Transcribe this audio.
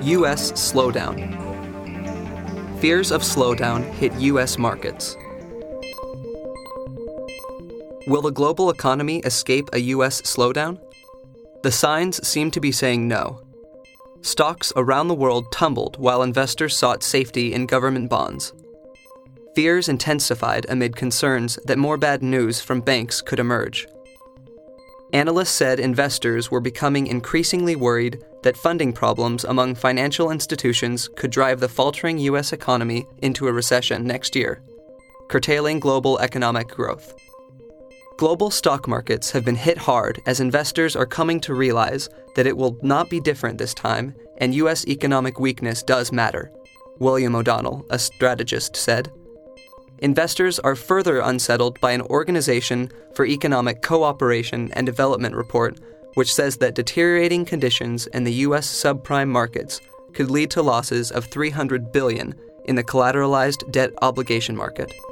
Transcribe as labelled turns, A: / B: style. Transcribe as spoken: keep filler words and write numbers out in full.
A: U S slowdown. Fears of slowdown hit U S markets. Will the global economy escape a U S slowdown? The signs seem to be saying no. Stocks around the world tumbled while investors sought safety in government bonds. Fears intensified amid concerns that more bad news from banks could emerge. Analysts said investors were becoming increasingly worried that funding problems among financial institutions could drive the faltering U S economy into a recession next year, curtailing global economic growth. Global stock markets have been hit hard as investors are coming to realize that it will not be different this time, and U S economic weakness does matter, William O'Donnell, a strategist, said. Investors are further unsettled by an Organization for Economic Cooperation and Development report, which says that deteriorating conditions in the U S subprime markets could lead to losses of three hundred billion dollars in the collateralized debt obligation market.